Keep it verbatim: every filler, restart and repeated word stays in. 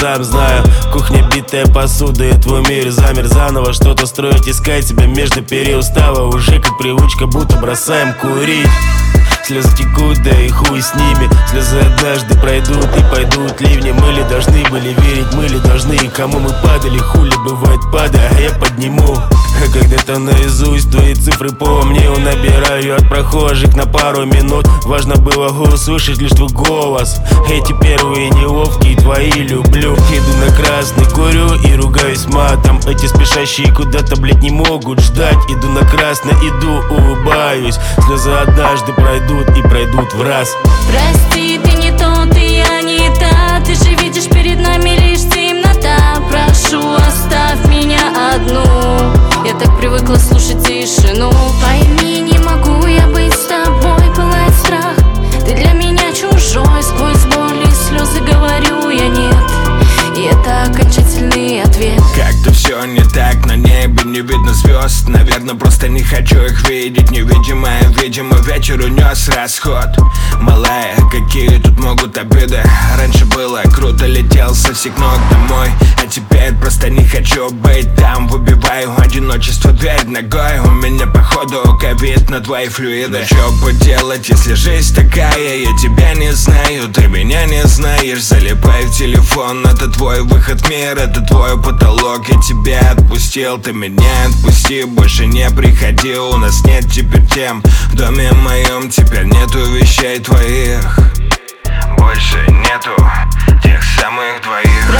сам знаю. Кухня битая посуда, и твой мир замер заново. Что-то строить, искать себя между переустава. Уже как привычка, будто бросаем курить. Слезы текут, да и хуй с ними. Слезы однажды пройдут и пойдут ливни. Мы ли должны были верить, мы ли должны? Кому мы падали, хули бывает падая, а я подниму. А когда-то наизусть твои цифры помню. Набираю от прохожих на пару минут. Важно было услышать лишь твой голос. Эти первые неловкие твои люблю. Иду на красный, курю и ругаюсь матом. Эти спешащие куда-то, блядь, не могут ждать. Иду на красный, иду, улыбаюсь. Слезы однажды пройдут и пройдут в раз. Прости, ты не тот, и я не та. Ты же видишь перед нами лишь темнота. Прошу, оставь меня одну. Я так привыкла слушать тишину. Пойми, не могу я быть с тобой, пылает страх. Ты для меня чужой, сквозь боль и слезы говорю я нет. И это окончательный ответ. Как-то все не так, на небе не видно звезд. Наверное, просто не хочу их видеть. Невидимая, видимо, вечер унес расход. Малая, какие тут могут обиды? Раньше было круто, летел со всех ног домой. А теперь просто не хочу быть там. Выбиваю одиночество дверь ногой. У меня походу ковид на твои флюиды. Но что поделать, если жизнь такая? Я тебя не знаю, ты меня не знаешь. Залипай в телефон, это твой выход в мир, это твой потолок. Я тебя отпустил, ты меня отпусти. Больше не приходи, у нас нет теперь тем. В доме моем теперь нету вещей твоих. Больше нету тех самых двоих.